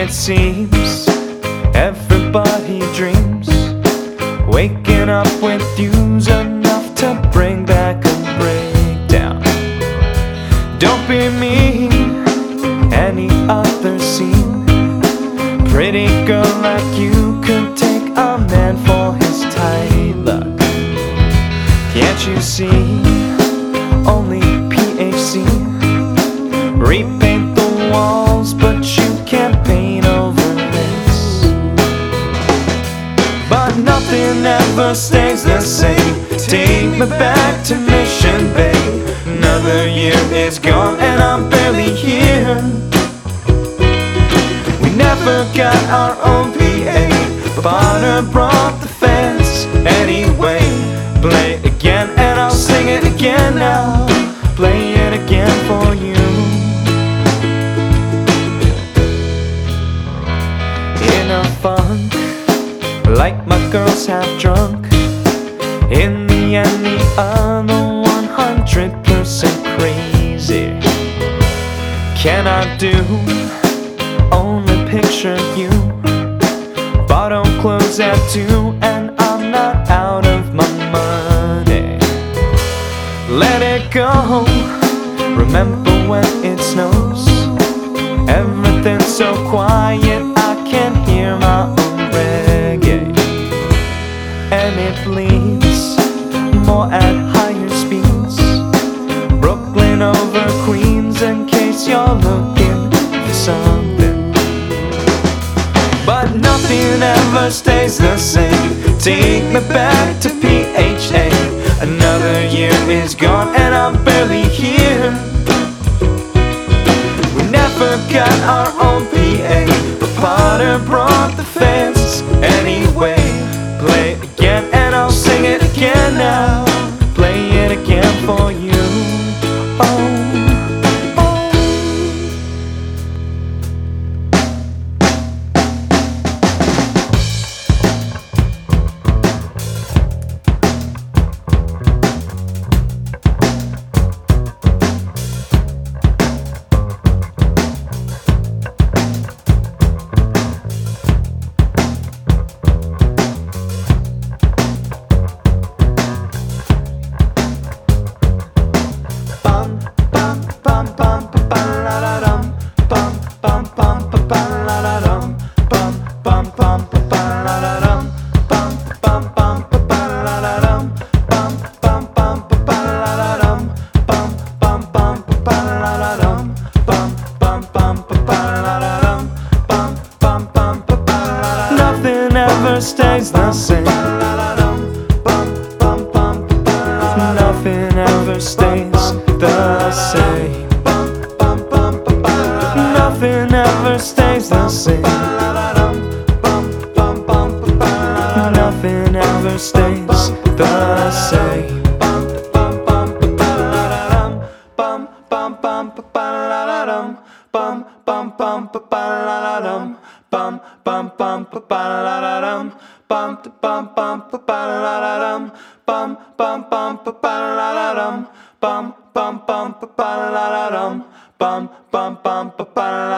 It seems everybody dreams waking up with you's enough to bring back a breakdown. Don't be me, any other scene. Pretty girl like you could take a man for his tight luck. Can't you see? Only PHC. Repaint the walls, but you can't paint over this. But nothing ever stays the same. Take me back to Mission Bay. Another year is gone and I'm barely here. We never got our own PA, but Bonner brought the fans anyway. Play it again and I'll sing it again now. Play it again for you. In a funk, like my girl's half drunk. In the end, the other 100% crazy. Can I do? Only picture you. Bottle close at 2 and I'm not out of my money. Let it go. Remember when it snows? Everything's so quiet I can't hear my own reggae. And it bleeds more at higher speeds. Brooklyn over Queens in case you're looking for something. But nothing ever stays the same. Take me back to PHA. Another year is gone and I'm barely here. We never got our own PA, but Potter brought the fans anyway. Play it again and I'll sing it again now. Play it again for you. Oh. Nothing ever stays the same. Nothing ever stays the same. Nothing ever stays the same. Nothing ever stays the same. Bum